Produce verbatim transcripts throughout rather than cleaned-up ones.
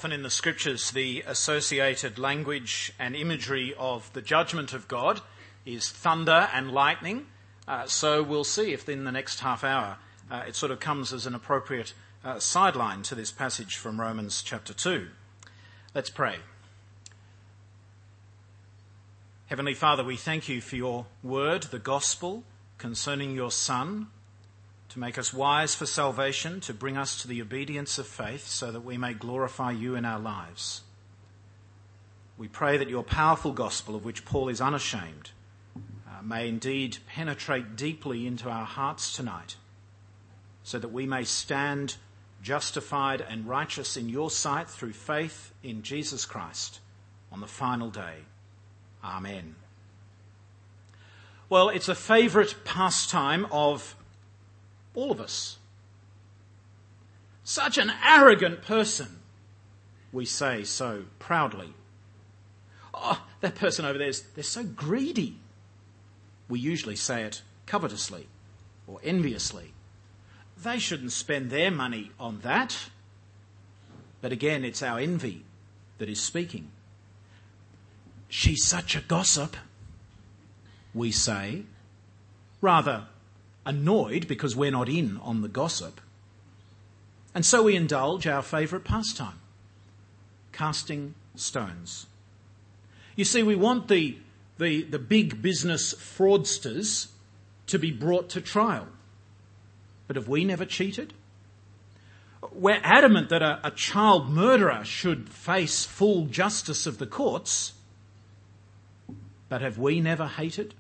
Often in the scriptures, the associated language and imagery of the judgment of God is thunder and lightning. Uh, so we'll see if in the next half hour uh, it sort of comes as an appropriate uh, sideline to this passage from Romans chapter two. Let's pray. Heavenly Father, we thank you for your word, the gospel, concerning your Son, to make us wise for salvation, to bring us to the obedience of faith so that we may glorify you in our lives. We pray that your powerful gospel, of which Paul is unashamed, uh, may indeed penetrate deeply into our hearts tonight, so that we may stand justified and righteous in your sight through faith in Jesus Christ on the final day. Amen. Well, it's a favourite pastime of all of us. Such an arrogant person, we say so proudly. Oh, that person over there, is, they're so greedy. We usually say it covetously or enviously. They shouldn't spend their money on that. But again, it's our envy that is speaking. She's such a gossip, we say, rather annoyed because we're not in on the gossip. And so we indulge our favourite pastime, casting stones. You see, we want the, the, the big business fraudsters to be brought to trial. But have we never cheated? We're adamant that a, a child murderer should face full justice of the courts. But have we never hated?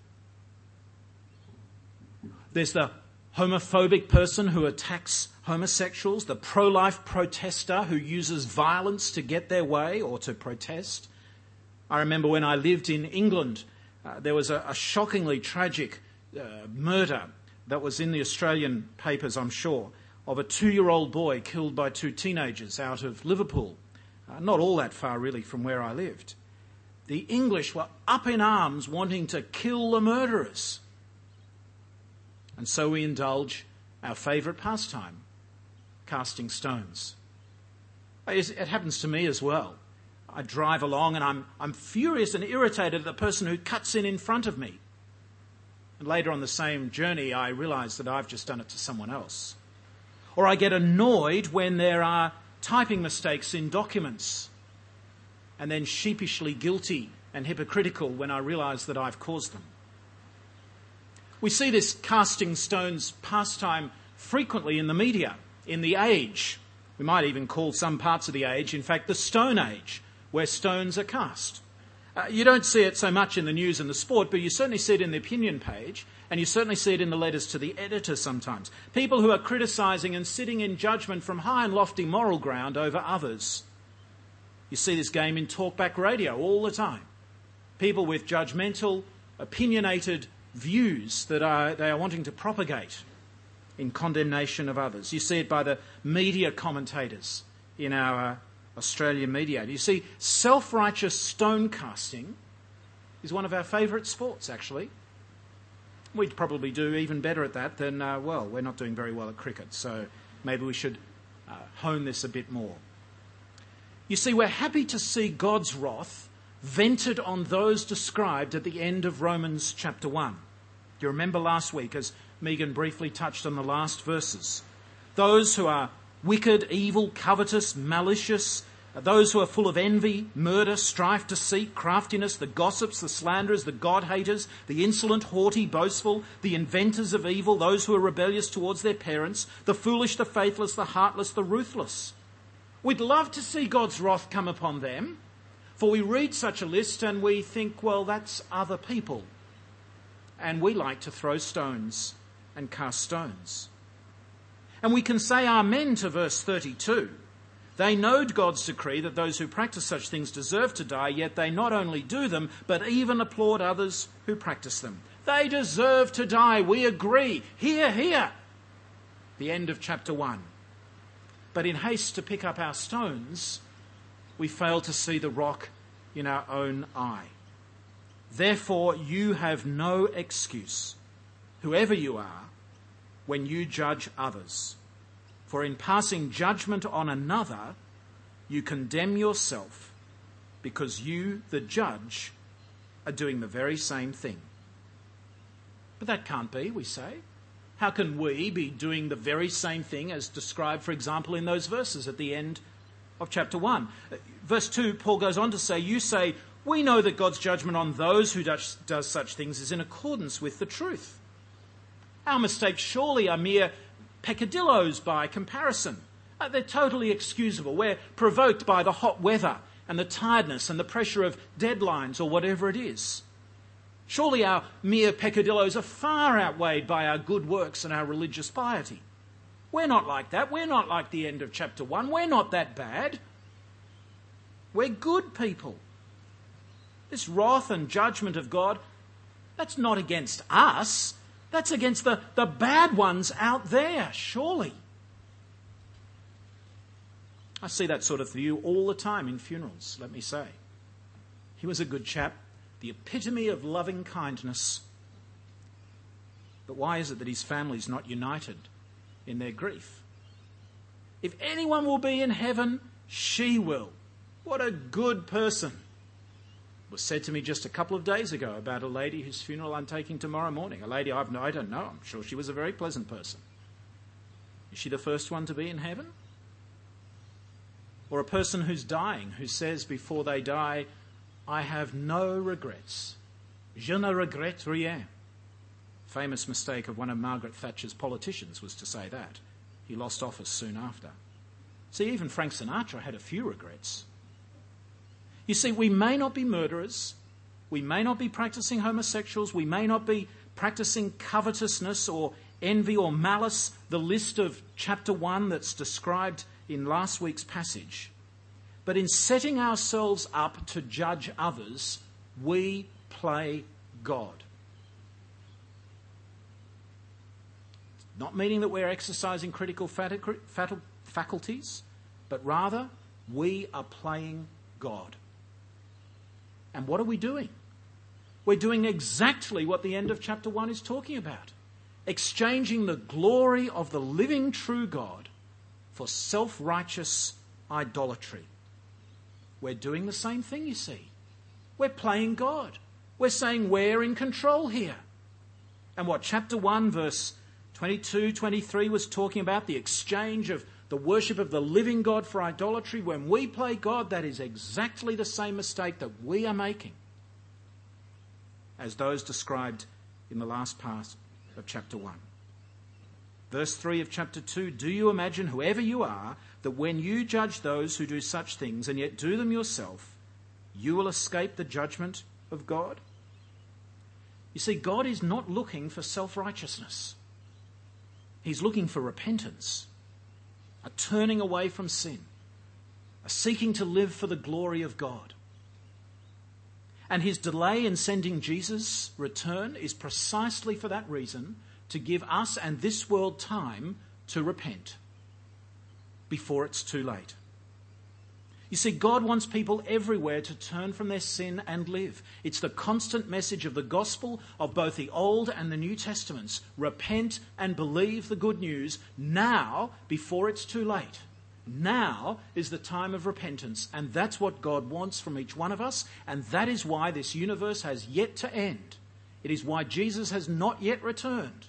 There's the homophobic person who attacks homosexuals, the pro-life protester who uses violence to get their way or to protest. I remember when I lived in England, uh, there was a, a shockingly tragic uh, murder that was in the Australian papers, I'm sure, of a two-year-old boy killed by two teenagers out of Liverpool, uh, not all that far really from where I lived. The English were up in arms wanting to kill the murderers. And so we indulge our favourite pastime, casting stones. It happens to me as well. I drive along and I'm, I'm furious and irritated at the person who cuts in in front of me. And later on the same journey, I realise that I've just done it to someone else. Or I get annoyed when there are typing mistakes in documents, and then sheepishly guilty and hypocritical when I realise that I've caused them. We see this casting stones pastime frequently in the media, in the age. We might even call some parts of the age, in fact, the Stone Age, where stones are cast. Uh, you don't see it so much in the news and the sport, but you certainly see it in the opinion page, and you certainly see it in the letters to the editor sometimes. People who are criticising and sitting in judgment from high and lofty moral ground over others. You see this game in talkback radio all the time. People with judgmental, opinionated views that are, they are wanting to propagate in condemnation of others. You see it by the media commentators in our uh, Australian media. You see, self-righteous stone casting is one of our favourite sports, actually. We'd probably do even better at that than, uh, well, we're not doing very well at cricket, so maybe we should uh, hone this a bit more. You see, we're happy to see God's wrath vented on those described at the end of Romans chapter one. Do you remember last week, as Megan briefly touched on the last verses? Those who are wicked, evil, covetous, malicious, those who are full of envy, murder, strife, deceit, craftiness, the gossips, the slanderers, the God-haters, the insolent, haughty, boastful, the inventors of evil, those who are rebellious towards their parents, the foolish, the faithless, the heartless, the ruthless. We'd love to see God's wrath come upon them, for we read such a list and we think, well, that's other people. And we like to throw stones and cast stones. And we can say amen to verse thirty-two. They know God's decree that those who practice such things deserve to die, yet they not only do them, but even applaud others who practice them. They deserve to die, we agree. Hear, hear. The end of chapter one. But in haste to pick up our stones, we fail to see the rock in our own eye. Therefore, you have no excuse, whoever you are, when you judge others. For in passing judgment on another, you condemn yourself because you, the judge, are doing the very same thing. But that can't be, we say. How can we be doing the very same thing as described, for example, in those verses at the end of chapter one? Verse two, Paul goes on to say, you say, we know that God's judgment on those who does, does such things is in accordance with the truth. Our mistakes surely are mere peccadillos by comparison. Uh, they're totally excusable. We're provoked by the hot weather and the tiredness and the pressure of deadlines or whatever it is. Surely our mere peccadillos are far outweighed by our good works and our religious piety. We're not like that. We're not like the end of chapter one. We're not that bad. We're good people. This wrath and judgment of God, that's not against us. That's against the, the bad ones out there, surely. I see that sort of view all the time in funerals, let me say. He was a good chap, the epitome of loving kindness. But why is it that his family's not united in their grief? If anyone will be in heaven, she will. What a good person. It was said to me just a couple of days ago about a lady whose funeral I'm taking tomorrow morning. A lady I've no, I don't know. I'm sure she was a very pleasant person. Is she the first one to be in heaven? Or a person who's dying, who says before they die, I have no regrets. Je ne regrette rien. Famous mistake of one of Margaret Thatcher's politicians was to say that. He lost office soon after. See, even Frank Sinatra had a few regrets. You see, we may not be murderers, we may not be practicing homosexuals, we may not be practicing covetousness or envy or malice, the list of chapter one that's described in last week's passage. But in setting ourselves up to judge others, we play God. Not meaning that we're exercising critical faculties, but rather we are playing God. And what are we doing? We're doing exactly what the end of chapter one is talking about. Exchanging the glory of the living true God for self-righteous idolatry. We're doing the same thing, you see. We're playing God. We're saying we're in control here. And what chapter one, verse twenty-two, twenty-three was talking about, the exchange of the worship of the living God for idolatry. When we play God, that is exactly the same mistake that we are making as those described in the last part of chapter one. Verse three of chapter two, do you imagine, whoever you are, that when you judge those who do such things and yet do them yourself, you will escape the judgment of God? You see, God is not looking for self-righteousness. He's looking for repentance, a turning away from sin, a seeking to live for the glory of God. And his delay in sending Jesus' return is precisely for that reason, to give us and this world time to repent before it's too late. You see, God wants people everywhere to turn from their sin and live. It's the constant message of the gospel of both the Old and the New Testaments. Repent and believe the good news now before it's too late. Now is the time of repentance, and that's what God wants from each one of us, and that is why this universe has yet to end. It is why Jesus has not yet returned,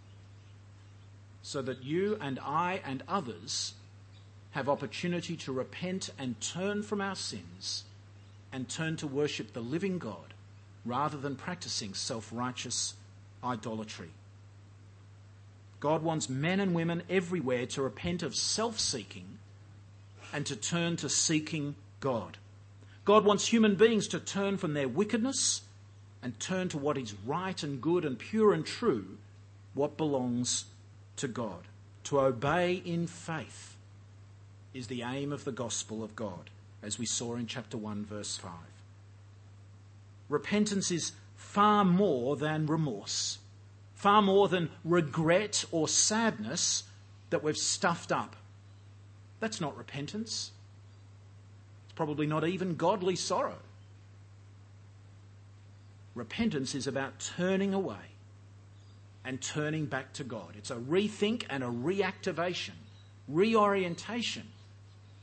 so that you and I and others have opportunity to repent and turn from our sins and turn to worship the living God rather than practicing self-righteous idolatry. God wants men and women everywhere to repent of self-seeking and to turn to seeking God. God wants human beings to turn from their wickedness and turn to what is right and good and pure and true, what belongs to God. To obey in faith is the aim of the gospel of God, as we saw in chapter one, verse five. Repentance is far more than remorse, far more than regret or sadness that we've stuffed up. That's not repentance. It's probably not even godly sorrow. Repentance is about turning away and turning back to God. It's a rethink and a reactivation, reorientation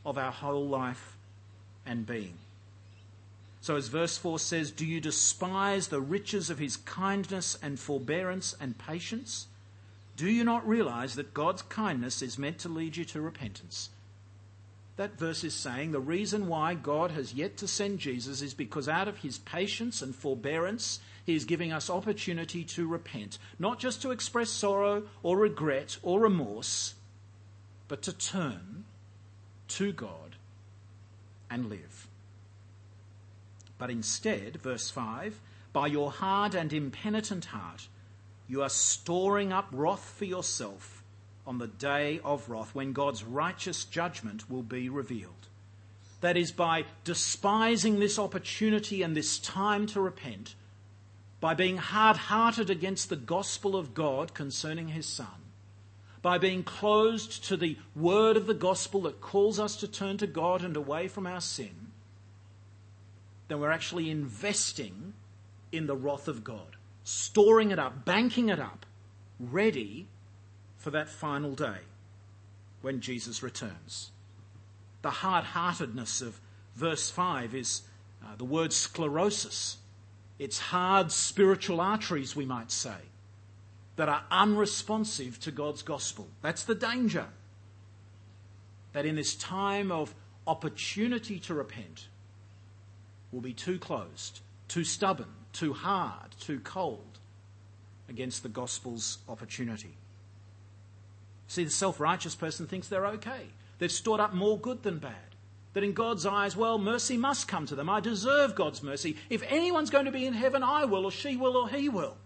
of our whole life and being. So as verse four says, do you despise the riches of his kindness and forbearance and patience? Do you not realize that God's kindness is meant to lead you to repentance? That verse is saying the reason why God has yet to send Jesus is because out of his patience and forbearance, he is giving us opportunity to repent, not just to express sorrow or regret or remorse, but to turn to God and live. But instead, verse five, by your hard and impenitent heart, you are storing up wrath for yourself on the day of wrath, when God's righteous judgment will be revealed. That is, by despising this opportunity and this time to repent, by being hard-hearted against the gospel of God concerning his Son, by being closed to the word of the gospel that calls us to turn to God and away from our sin, then we're actually investing in the wrath of God, storing it up, banking it up, ready for that final day when Jesus returns. The hard-heartedness of verse five is uh, the word sclerosis. It's hard spiritual arteries, we might say, that are unresponsive to God's gospel. That's the danger. That in this time of opportunity to repent, will be too closed, too stubborn, too hard, too cold against the gospel's opportunity. See, the self-righteous person thinks they're okay. They've stored up more good than bad. That in God's eyes, well, mercy must come to them. I deserve God's mercy. If anyone's going to be in heaven, I will, or she will, or he will.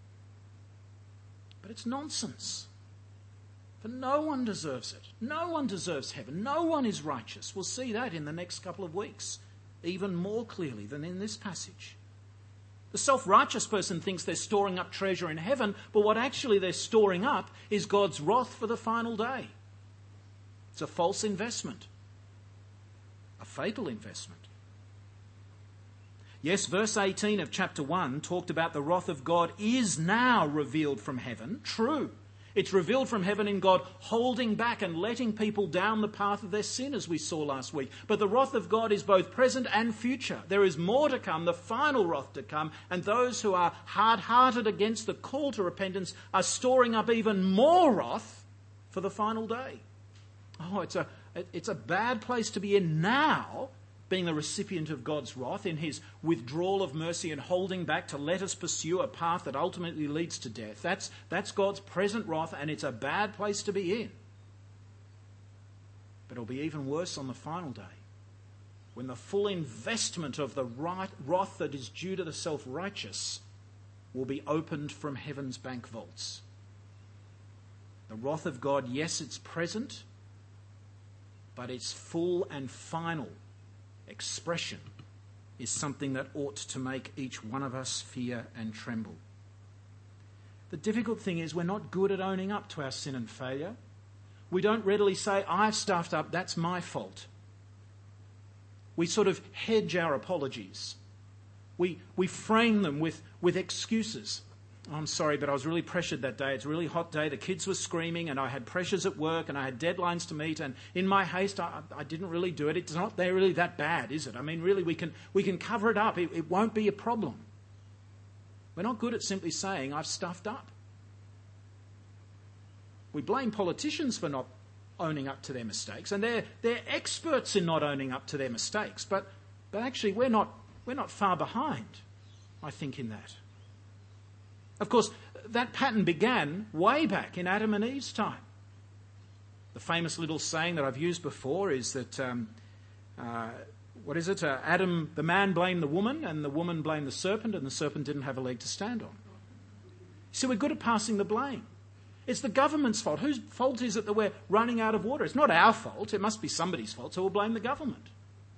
But it's nonsense. For no one deserves it. No one deserves heaven. No one is righteous. We'll see that in the next couple of weeks, even more clearly than in this passage. The self-righteous person thinks they're storing up treasure in heaven, but what actually they're storing up is God's wrath for the final day. It's a false investment. A fatal investment. Yes, verse eighteen of chapter one talked about the wrath of God is now revealed from heaven. True. It's revealed from heaven in God holding back and letting people down the path of their sin, as we saw last week. But the wrath of God is both present and future. There is more to come, the final wrath to come, and those who are hard-hearted against the call to repentance are storing up even more wrath for the final day. Oh, it's a, it's a bad place to be in now, being the recipient of God's wrath in his withdrawal of mercy and holding back to let us pursue a path that ultimately leads to death. That's, that's God's present wrath, and it's a bad place to be in. But it'll be even worse on the final day, when the full investment of the right, wrath that is due to the self-righteous will be opened from heaven's bank vaults. The wrath of God, yes, it's present, but its full and final expression is something that ought to make each one of us fear and tremble. The difficult thing is we're not good at owning up to our sin and failure. We don't readily say, I've stuffed up, that's my fault. We sort of hedge our apologies. We we frame them with, with excuses. Oh, I'm sorry, but I was really pressured that day. It's a really hot day. The kids were screaming and I had pressures at work and I had deadlines to meet, and in my haste, I, I didn't really do it. It's not really that bad, is it? I mean, really, we can we can cover it up. It, it won't be a problem. We're not good at simply saying, I've stuffed up. We blame politicians for not owning up to their mistakes, and they're they're experts in not owning up to their mistakes. But but actually, we're not we're not far behind, I think, in that. Of course, that pattern began way back in Adam and Eve's time. The famous little saying that I've used before is that, um, uh, what is it? Uh, Adam, the man blamed the woman, and the woman blamed the serpent, and the serpent didn't have a leg to stand on. So we're good at passing the blame. It's the government's fault. Whose fault is it that we're running out of water? It's not our fault. It must be somebody's fault, so we'll blame the government.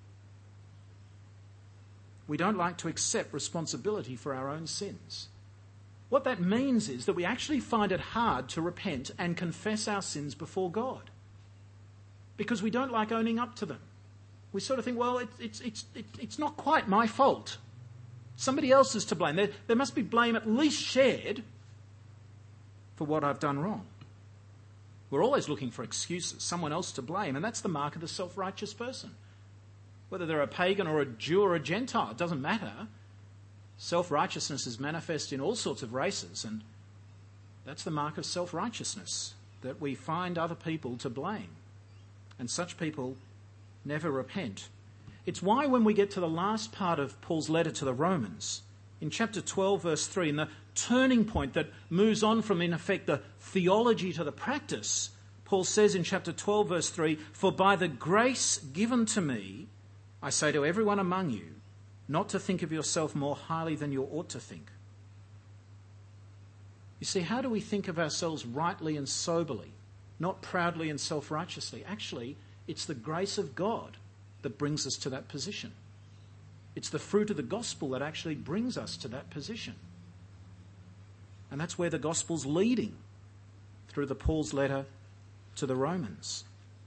We don't like to accept responsibility for our own sins. What that means is that we actually find it hard to repent and confess our sins before God, because we don't like owning up to them. We sort of think, well, it, it's, it's, it, it's not quite my fault. Somebody else is to blame. There, there must be blame at least shared for what I've done wrong. We're always looking for excuses, someone else to blame, and that's the mark of the self-righteous person. Whether they're a pagan or a Jew or a Gentile, it doesn't matter. Self-righteousness is manifest in all sorts of races, and that's the mark of self-righteousness, that we find other people to blame. And such people never repent. It's why when we get to the last part of Paul's letter to the Romans, in chapter twelve, verse three, in the turning point that moves on from, in effect, the theology to the practice, Paul says in chapter twelve, verse three, "For by the grace given to me, I say to everyone among you, not to think of yourself more highly than you ought to think." You see, how do we think of ourselves rightly and soberly, not proudly and self-righteously? Actually, it's the grace of God that brings us to that position. It's the fruit of the gospel that actually brings us to that position. And that's where the gospel's leading, through the Paul's letter to the Romans.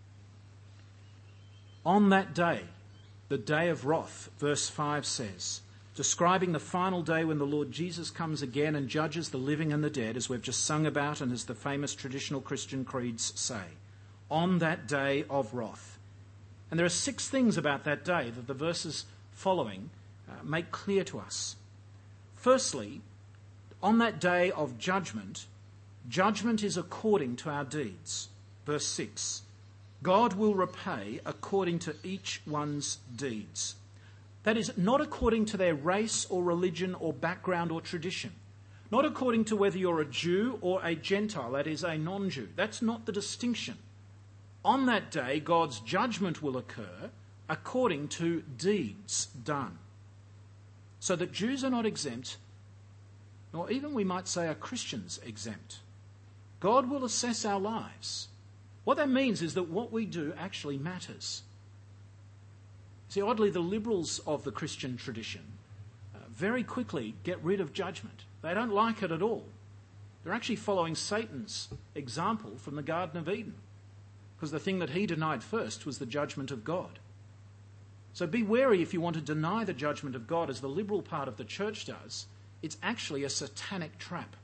On that day, the day of wrath, verse five says, describing the final day when the Lord Jesus comes again and judges the living and the dead, as we've just sung about and as the famous traditional Christian creeds say. On that day of wrath. And there are six things about that day that the verses following uh, make clear to us. Firstly, on that day of judgment, judgment is according to our deeds. Verse six, God will repay according to each one's deeds. That is, not according to their race or religion or background or tradition. Not according to whether you're a Jew or a Gentile, that is, a non-Jew. That's not the distinction. On that day, God's judgment will occur according to deeds done. So that Jews are not exempt, nor even we might say are Christians exempt. God will assess our lives. What that means is that what we do actually matters. See, oddly, the liberals of the Christian tradition uh, very quickly get rid of judgment. They don't like it at all. They're actually following Satan's example from the Garden of Eden, because the thing that he denied first was the judgment of God. So be wary if you want to deny the judgment of God, as the liberal part of the church does. It's actually a satanic trap.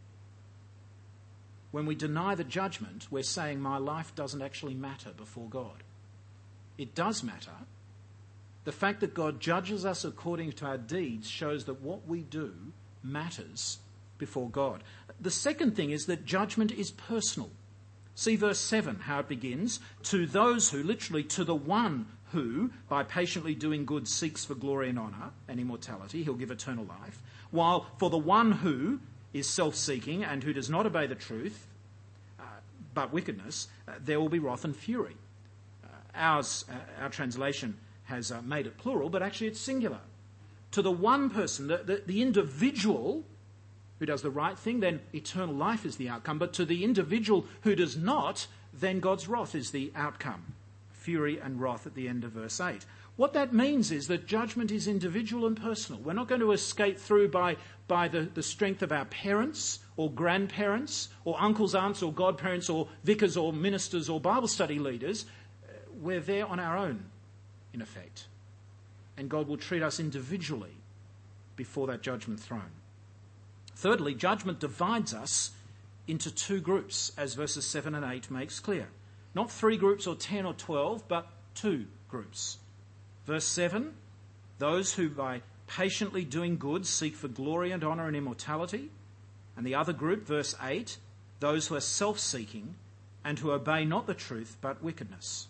When we deny the judgment, we're saying my life doesn't actually matter before God. It does matter. The fact that God judges us according to our deeds shows that what we do matters before God. The second thing is that judgment is personal. See verse seven, how it begins. To those who, literally to the one who, by patiently doing good, seeks for glory and honour and immortality, he'll give eternal life. While for the one who is self-seeking and who does not obey the truth, uh, but wickedness, uh, there will be wrath and fury. Uh, ours, uh, our translation has uh, made it plural, but actually it's singular. To the one person, the, the, the individual who does the right thing, then eternal life is the outcome. But to the individual who does not, then God's wrath is the outcome. Fury and wrath at the end of verse eight. What that means is that judgment is individual and personal. We're not going to escape through by, by the, the strength of our parents or grandparents or uncles, aunts or godparents or vicars or ministers or Bible study leaders. We're there on our own, in effect. And God will treat us individually before that judgment throne. Thirdly, judgment divides us into two groups, as verses seven and eight makes clear. Not three groups or ten or twelve, but two groups. Verse seven, those who by patiently doing good seek for glory and honour and immortality. And the other group, verse eight, those who are self-seeking and who obey not the truth but wickedness.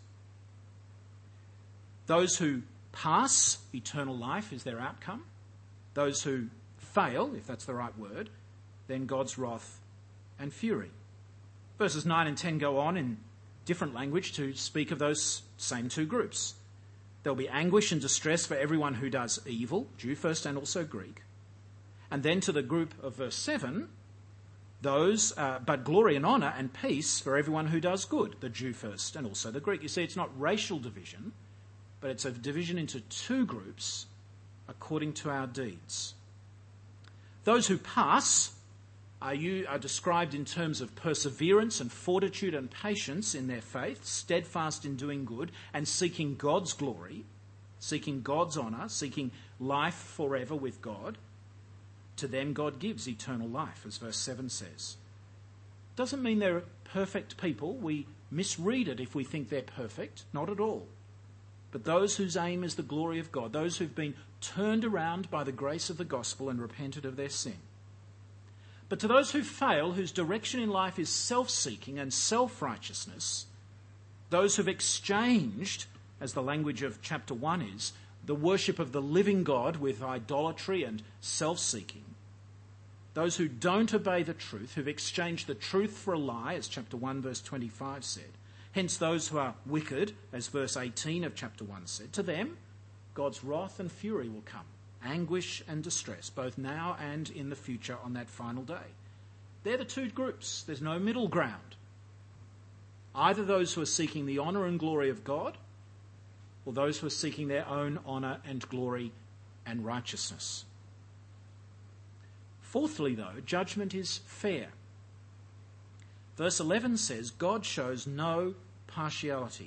Those who pass, eternal life is their outcome. Those who fail, if that's the right word, then God's wrath and fury. Verses nine and ten go on in different language to speak of those same two groups. There'll be anguish and distress for everyone who does evil, Jew first and also Greek. And then to the group of verse seven, those, uh, but glory and honour and peace for everyone who does good, the Jew first and also the Greek. You see, it's not racial division, but it's a division into two groups according to our deeds. Those who pass are, you, are described in terms of perseverance and fortitude and patience in their faith, steadfast in doing good and seeking God's glory, seeking God's honour, seeking life forever with God. To them God gives eternal life, as verse seven says. Doesn't mean they're perfect people. We misread it if we think they're perfect. Not at all. But those whose aim is the glory of God, those who've been turned around by the grace of the gospel and repented of their sin. But to those who fail, whose direction in life is self-seeking and self-righteousness, those who've exchanged, as the language of chapter one is, the worship of the living God with idolatry and self-seeking, those who don't obey the truth, who've exchanged the truth for a lie, as chapter one verse twenty-five said, hence those who are wicked, as verse eighteen of chapter one said, to them God's wrath and fury will come, anguish and distress, both now and in the future on that final day. They're the two groups. There's no middle ground. Either those who are seeking the honour and glory of God, or those who are seeking their own honour and glory and righteousness. Fourthly, though, judgment is fair. Verse eleven says, God shows no partiality.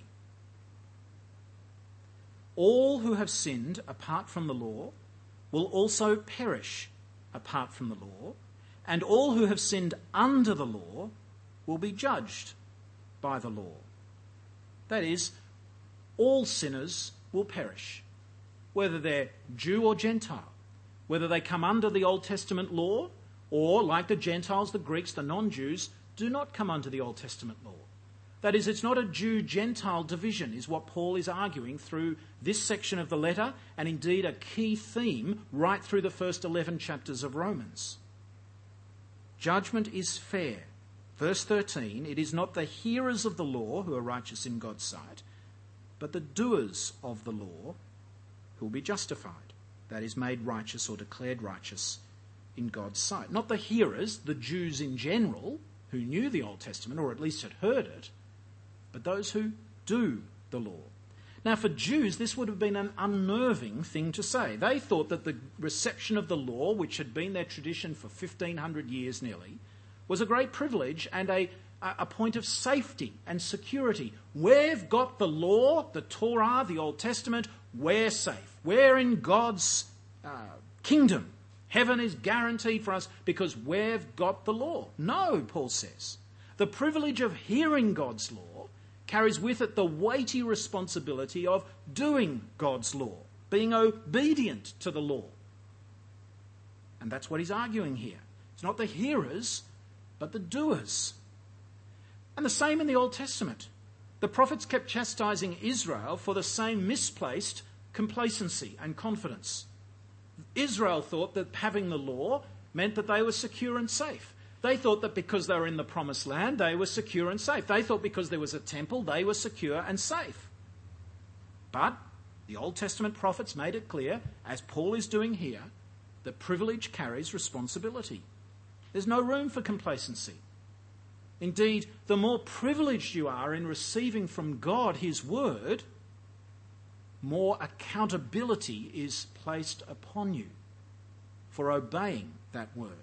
All who have sinned apart from the law will also perish apart from the law, and all who have sinned under the law will be judged by the law. That is, all sinners will perish, whether they're Jew or Gentile, whether they come under the Old Testament law, or, like the Gentiles, the Greeks, the non-Jews, do not come under the Old Testament law. That is, it's not a Jew-Gentile division, is what Paul is arguing through this section of the letter, and indeed a key theme right through the first eleven chapters of Romans. Judgment is fair. Verse thirteen, it is not the hearers of the law who are righteous in God's sight, but the doers of the law who will be justified, that is, made righteous or declared righteous in God's sight. Not the hearers, the Jews in general, who knew the Old Testament, or at least had heard it, but those who do the law. Now, for Jews, this would have been an unnerving thing to say. They thought that the reception of the law, which had been their tradition for fifteen hundred years nearly, was a great privilege and a, a point of safety and security. We've got the law, the Torah, the Old Testament, we're safe. We're in God's uh, kingdom. Heaven is guaranteed for us because we've got the law. No, Paul says. The privilege of hearing God's law carries with it the weighty responsibility of doing God's law, being obedient to the law. And that's what he's arguing here. It's not the hearers, but the doers. And the same in the Old Testament. The prophets kept chastising Israel for the same misplaced complacency and confidence. Israel thought that having the law meant that they were secure and safe. They thought that because they were in the promised land, they were secure and safe. They thought because there was a temple, they were secure and safe. But the Old Testament prophets made it clear, as Paul is doing here, that privilege carries responsibility. There's no room for complacency. Indeed, the more privileged you are in receiving from God his word, more accountability is placed upon you for obeying that word.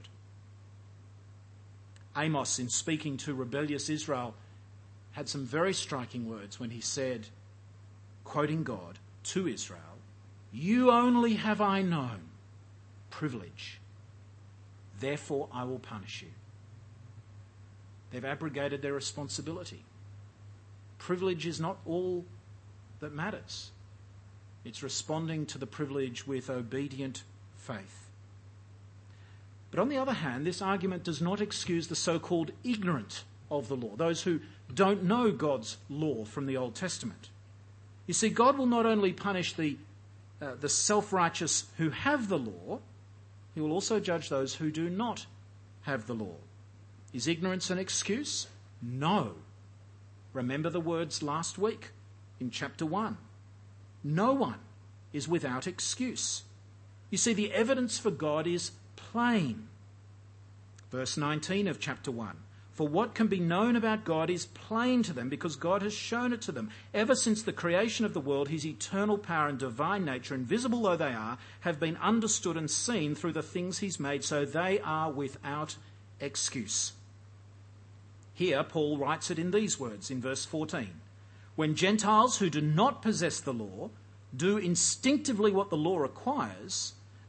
Amos, in speaking to rebellious Israel, had some very striking words when he said, quoting God to Israel, "You only have I known privilege, therefore I will punish you." They've abrogated their responsibility. Privilege is not all that matters. It's responding to the privilege with obedient faith. But on the other hand, this argument does not excuse the so-called ignorant of the law, those who don't know God's law from the Old Testament. You see, God will not only punish the, uh, the self-righteous who have the law, he will also judge those who do not have the law. Is ignorance an excuse? No. Remember the words last week in chapter one. No one is without excuse. You see, the evidence for God is plain. Verse nineteen of chapter one. For what can be known about God is plain to them because God has shown it to them. Ever since the creation of the world, his eternal power and divine nature, invisible though they are, have been understood and seen through the things he's made, so they are without excuse. Here, Paul writes it in these words in verse fourteen. When Gentiles who do not possess the law do instinctively what the law requires,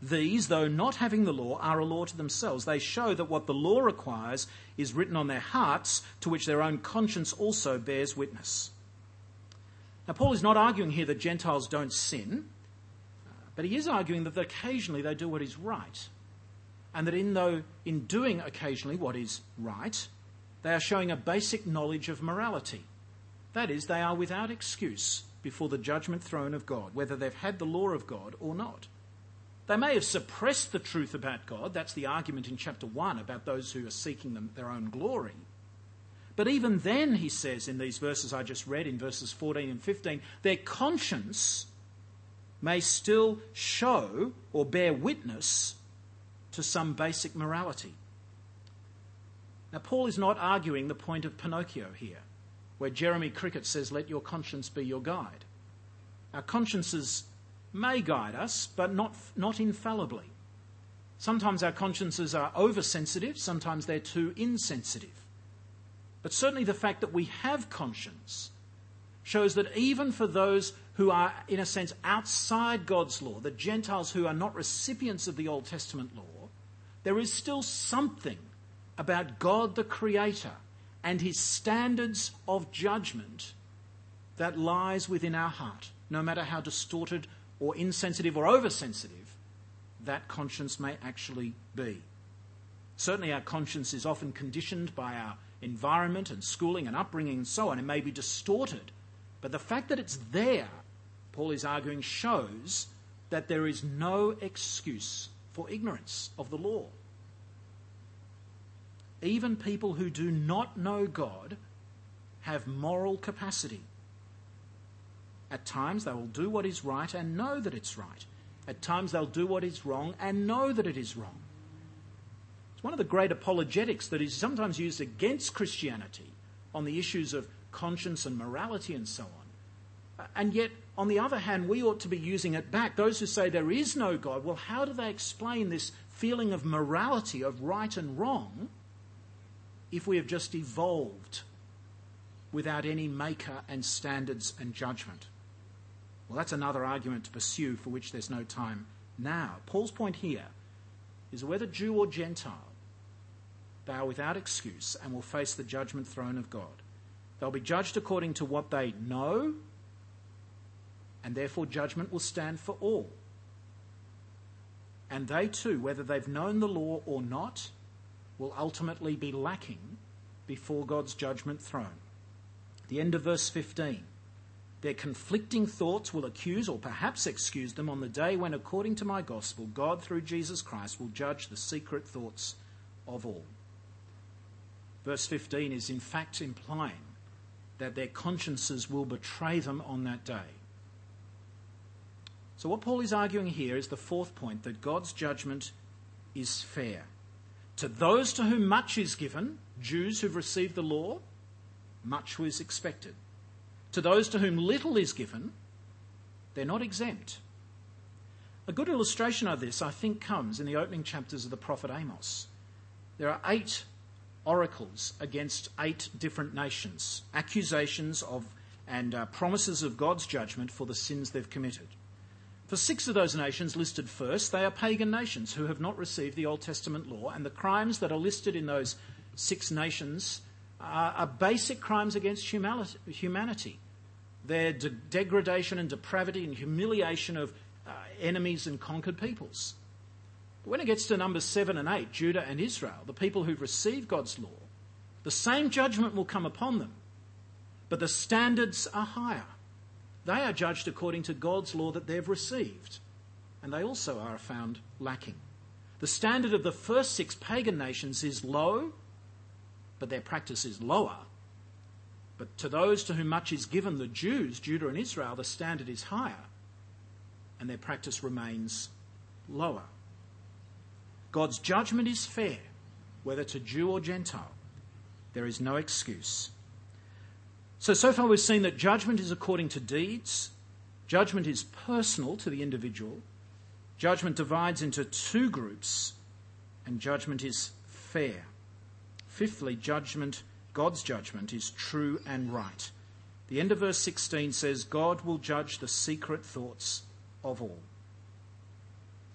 These, though not having the law, are a law to themselves. They show that what the law requires is written on their hearts, to which their own conscience also bears witness. Now, Paul is not arguing here that Gentiles don't sin, but he is arguing that occasionally they do what is right, and that in, though, in doing occasionally what is right, they are showing a basic knowledge of morality. That is, they are without excuse before the judgment throne of God, whether they've had the law of God or not. They may have suppressed the truth about God. That's the argument in chapter one about those who are seeking them, their own glory. But even then, he says in these verses I just read, in verses fourteen and fifteen, their conscience may still show or bear witness to some basic morality. Now, Paul is not arguing the point of Pinocchio here, where Jeremy Cricket says, let your conscience be your guide. Our consciences may guide us, but not, not infallibly. Sometimes our consciences are oversensitive, sometimes they're too insensitive. But certainly the fact that we have conscience shows that even for those who are, in a sense, outside God's law, the Gentiles who are not recipients of the Old Testament law, there is still something about God the Creator and his standards of judgment that lies within our heart, no matter how distorted or insensitive or oversensitive that conscience may actually be. Certainly our conscience is often conditioned by our environment and schooling and upbringing and so on. It may be distorted, but the fact that it's there, Paul is arguing, shows that there is no excuse for ignorance of the law. Even people who do not know God have moral capacity. At times they will do what is right and know that it's right. At times they'll do what is wrong and know that it is wrong. It's one of the great apologetics that is sometimes used against Christianity on the issues of conscience and morality and so on. And yet, on the other hand, we ought to be using it back. Those who say there is no God, well, how do they explain this feeling of morality, of right and wrong, if we have just evolved without any maker and standards and judgment? Well, that's another argument to pursue for which there's no time now. Paul's point here is whether Jew or Gentile, they are without excuse and will face the judgment throne of God. They'll be judged according to what they know, and therefore judgment will stand for all. And they too, whether they've known the law or not, will ultimately be lacking before God's judgment throne. At the end of verse fifteen, their conflicting thoughts will accuse or perhaps excuse them on the day when, according to my gospel, God through Jesus Christ will judge the secret thoughts of all. Verse fifteen is in fact implying that their consciences will betray them on that day. So what Paul is arguing here is the fourth point, that God's judgment is fair. To those to whom much is given, Jews who've received the law, much was expected. To those to whom little is given, they're not exempt. A good illustration of this, I think, comes in the opening chapters of the prophet Amos. There are eight oracles against eight different nations, accusations of and uh, promises of God's judgment for the sins they've committed. For six of those nations listed first, they are pagan nations who have not received the Old Testament law, and the crimes that are listed in those six nations are, are basic crimes against humanity. Their de- degradation and depravity and humiliation of uh, enemies and conquered peoples. But when it gets to numbers seven and eight, Judah and Israel, the people who've received God's law, the same judgment will come upon them, but the standards are higher. They are judged according to God's law that they've received, and they also are found lacking. The standard of the first six pagan nations is low, but their practice is lower. But to those to whom much is given, the Jews, Judah and Israel, the standard is higher, and their practice remains lower. God's judgment is fair, whether to Jew or Gentile. There is no excuse. So, so far we've seen that judgment is according to deeds, judgment is personal to the individual, judgment divides into two groups, and judgment is fair. Fifthly, judgment, God's judgment is true and right. The end of verse sixteen says, God will judge the secret thoughts of all.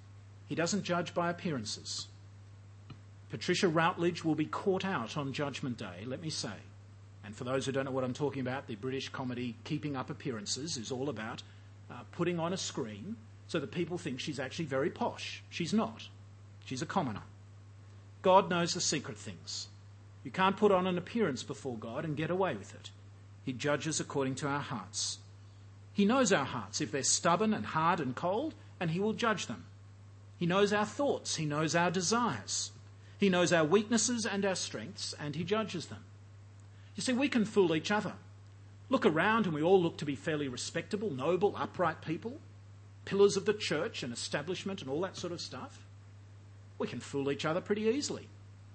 He doesn't judge by appearances. Patricia Routledge will be caught out on Judgment Day, let me say. And for those who don't know what I'm talking about, the British comedy Keeping Up Appearances is all about uh, putting on a screen so that people think she's actually very posh. She's not. She's a commoner. God knows the secret things. You can't put on an appearance before God and get away with it. He judges according to our hearts. He knows our hearts, if they're stubborn and hard and cold, and he will judge them. He knows our thoughts. He knows our desires. He knows our weaknesses and our strengths, and he judges them. You see, we can fool each other. Look around and we all look to be fairly respectable, noble, upright people, pillars of the church and establishment and all that sort of stuff. We can fool each other pretty easily.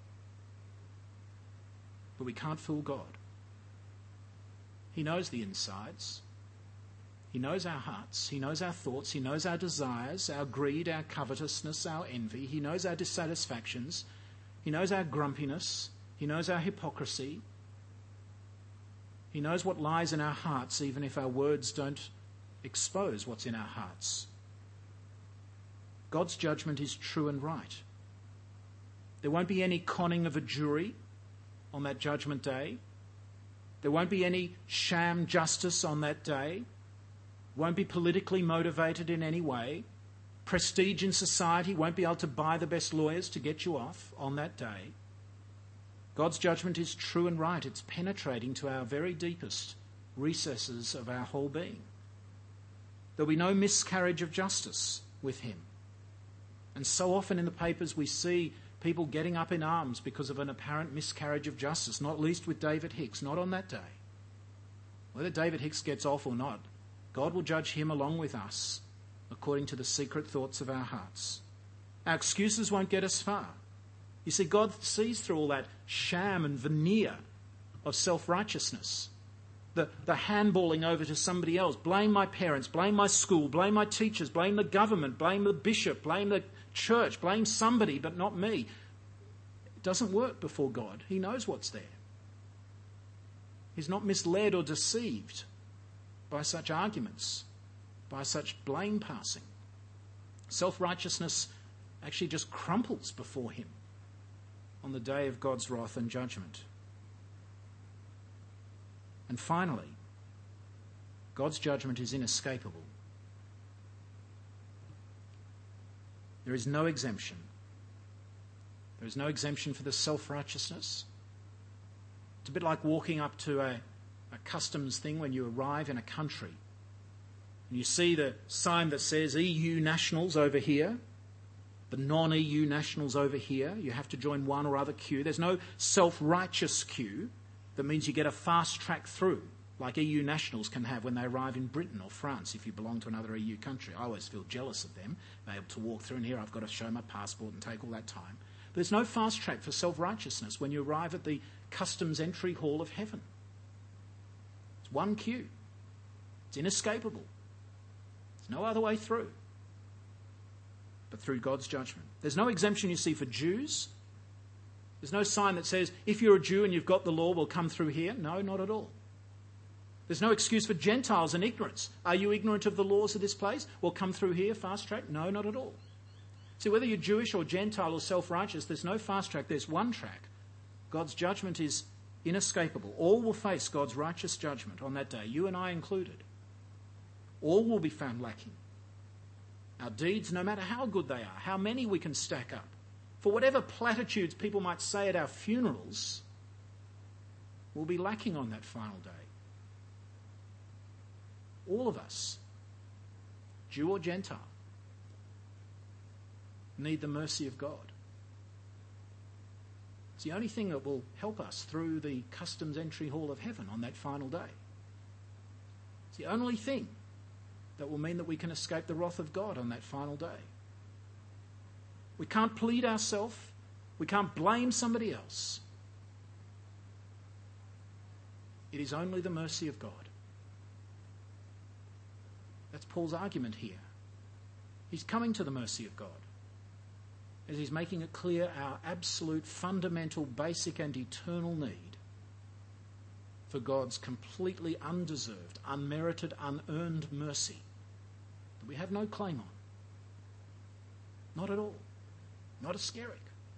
But we can't fool God. He knows the insides. He knows our hearts. He knows our thoughts. He knows our desires, our greed, our covetousness, our envy. He knows our dissatisfactions. He knows our grumpiness. He knows our hypocrisy. He knows what lies in our hearts, even if our words don't expose what's in our hearts. God's judgment is true and right. There won't be any conning of a jury on that judgment day. There won't be any sham justice on that day. Won't be politically motivated in any way. Prestige in society won't be able to buy the best lawyers to get you off on that day. God's judgment is true and right. It's penetrating to our very deepest recesses of our whole being. There'll be no miscarriage of justice with him. And so often in the papers we see people getting up in arms because of an apparent miscarriage of justice, not least with David Hicks, not on that day. Whether David Hicks gets off or not, God will judge him along with us according to the secret thoughts of our hearts. Our excuses won't get us far. You see, God sees through all that sham and veneer of self-righteousness. The, the handballing over to somebody else. Blame my parents, blame my school, blame my teachers, blame the government, blame the bishop, blame the church, blame somebody but not me. It doesn't work before God. He knows what's there. He's not misled or deceived by such arguments, by such blame passing. Self-righteousness actually just crumples before him on the day of God's wrath and judgment. And finally, God's judgment is inescapable. There is no exemption. There is no exemption for the self-righteousness. It's a bit like walking up to a, a customs thing when you arrive in a country. And you see the sign that says E U nationals over here, the non-E U nationals over here. You have to join one or other queue. There's no self-righteous queue that means you get a fast track through, like E U nationals can have when they arrive in Britain or France if you belong to another E U country. I always feel jealous of them. They're able to walk through, and here I've got to show my passport and take all that time. But there's no fast track for self-righteousness when you arrive at the customs entry hall of heaven. It's one queue. It's inescapable. There's no other way through but through God's judgment. There's no exemption, you see, for Jews. There's no sign that says, if you're a Jew and you've got the law, we'll come through here. No, not at all. There's no excuse for Gentiles and ignorance. Are you ignorant of the laws of this place? Well, come through here, fast track? No, not at all. See, whether you're Jewish or Gentile or self-righteous, there's no fast track, there's one track. God's judgment is inescapable. All will face God's righteous judgment on that day, you and I included. All will be found lacking. Our deeds, no matter how good they are, how many we can stack up, for whatever platitudes people might say at our funerals, will be lacking on that final day. All of us, Jew or Gentile, need the mercy of God. It's the only thing that will help us through the customs entry hall of heaven on that final day. It's the only thing that will mean that we can escape the wrath of God on that final day. We can't plead ourselves. We can't blame somebody else. It is only the mercy of God. That's Paul's argument here. He's coming to the mercy of God as he's making it clear our absolute, fundamental, basic and eternal need for God's completely undeserved, unmerited, unearned mercy that we have no claim on. Not at all. Not a skerrick.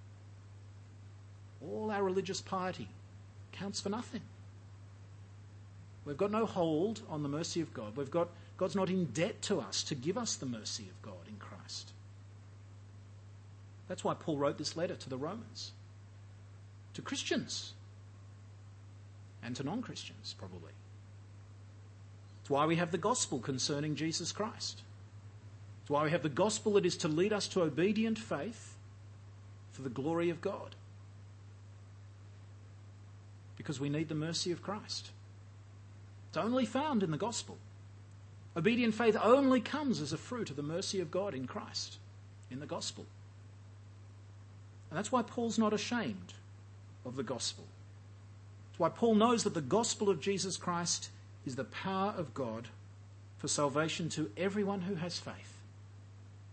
All our religious piety counts for nothing. We've got no hold on the mercy of God. We've got, God's not in debt to us to give us the mercy of God in Christ. That's why Paul wrote this letter to the Romans, to Christians, and to non-Christians, probably. It's why we have the gospel concerning Jesus Christ. It's why we have the gospel that is to lead us to obedient faith for the glory of God. Because we need the mercy of Christ. It's only found in the gospel. Obedient faith only comes as a fruit of the mercy of God in Christ, in the gospel. And that's why Paul's not ashamed of the gospel. It's why Paul knows that the gospel of Jesus Christ is the power of God for salvation to everyone who has faith,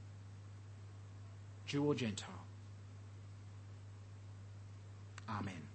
Jew or Gentile. Amen.